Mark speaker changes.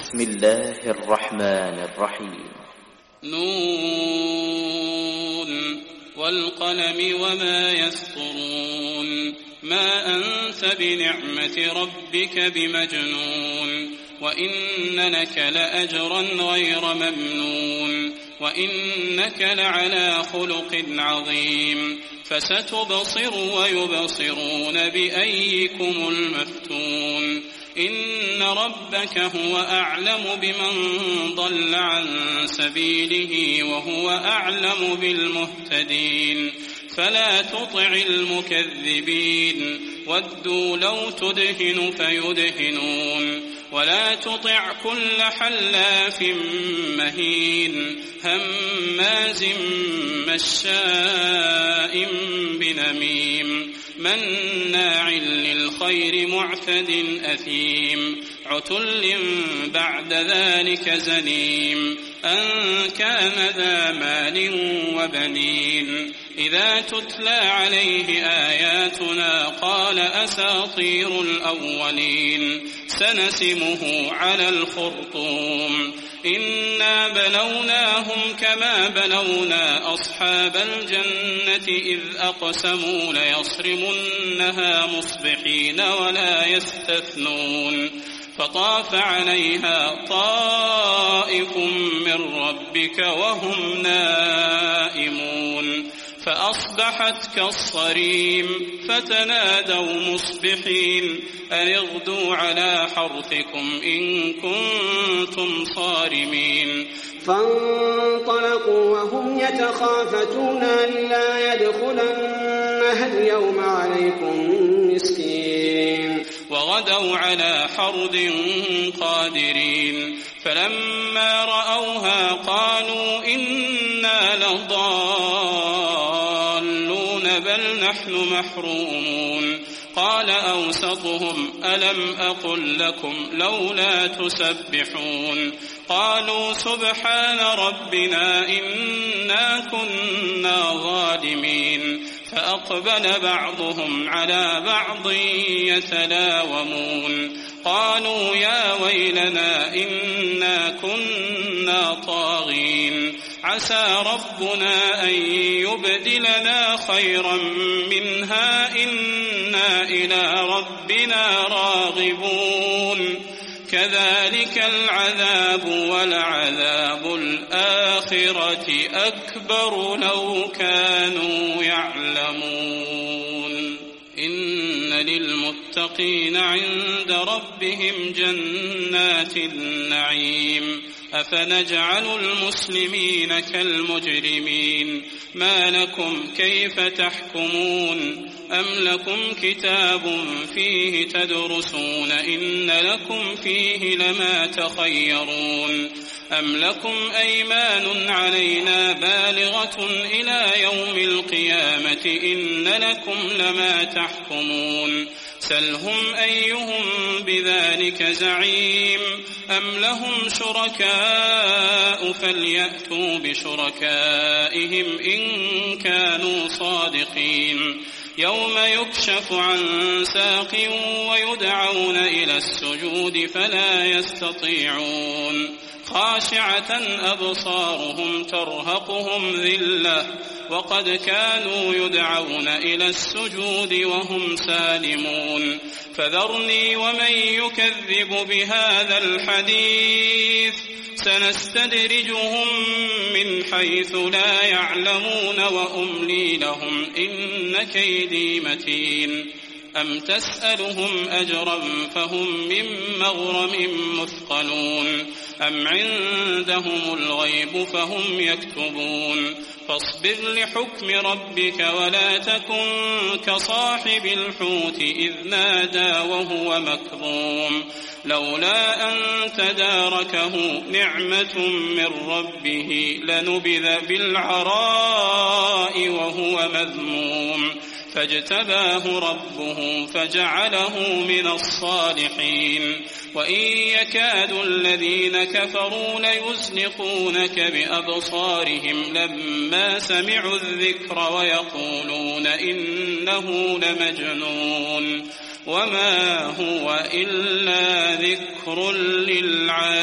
Speaker 1: بسم الله الرحمن الرحيم.
Speaker 2: نون والقلم وما يسطرون ما أنت بنعمة ربك بمجنون وإن لك لأجرا غير ممنون وإنك لعلى خلق عظيم فستبصر ويبصرون بأيكم المفتون إن ربك هو أعلم بمن ضل عن سبيله وهو أعلم بالمهتدين فلا تطع المكذبين ودوا لو تدهن فيدهنون ولا تطع كل حلاف مهين هماز مشاء بنميم مناع للخير معتد أثيم عتل بعد ذلك زنيم أن كان ذا مال وبنين إذا تتلى عليه آياتنا قال أساطير الأولين سنسمه على الخرطوم إنا بلوناهم كما بلونا أصحاب الجنة إذ أقسموا ليصرمنها مصبحين ولا يستثنون فطاف عليها طائف من ربك وهم نائمون فأصبحت كالصريم فتنادوا مصبحين أن اغدوا على حرثكم إن كنتم صارمين
Speaker 3: فانطلقوا وهم يتخافتون ألا يدخلنها اليوم عليكم مسكين
Speaker 2: وغدوا على حرد قادرين فلما رأوها قالوا إنا لضالون بل نحن محرومون قال أوسطهم ألم أقل لكم لولا تسبحون قالوا سبحان ربنا إنا كنا ظالمين فأقبل بعضهم على بعض يتلاومون قالوا يا ويلنا إنا كنا طاغين عسى ربنا أن يبدلنا خيرا منها إنا إلى ربنا راغبون كذلك العذاب ولعذاب الآخرة أكبر لو كانوا يعلمون إن للمتقين عند ربهم جنات النعيم أفنجعل المسلمين كالمجرمين ما لكم كيف تحكمون أم لكم كتاب فيه تدرسون إن لكم فيه لما تخيرون أم لكم أيمان علينا بالغة إلى يوم القيامة إن لكم لما تحكمون سلهم أيهم بذلك زعيم أم لهم شركاء فليأتوا بشركائهم إن كانوا صادقين يوم يكشف عن ساق ويدعون إلى السجود فلا يستطيعون خاشعة أبصارهم ترهقهم ذلة وقد كانوا يدعون إلى السجود وهم سالمون فذرني ومن يكذب بهذا الحديث سنستدرجهم من حيث لا يعلمون وأملي لهم إن كيدي متين أم تسألهم أجرا فهم من مغرم مثقلون أم عندهم الغيب فهم يكتبون فاصبر لحكم ربك ولا تكن كصاحب الحوت إذ نادى وهو مكظوم لولا أن تداركه نعمة من ربه لنبذ بالعراء وهو مذموم فاجتباه ربه فجعله من الصالحين وإن يكاد الذين كفروا ليزلقونك بأبصارهم لما سمعوا الذكر ويقولون إنه لمجنون وما هو إلا ذكر للعالمين.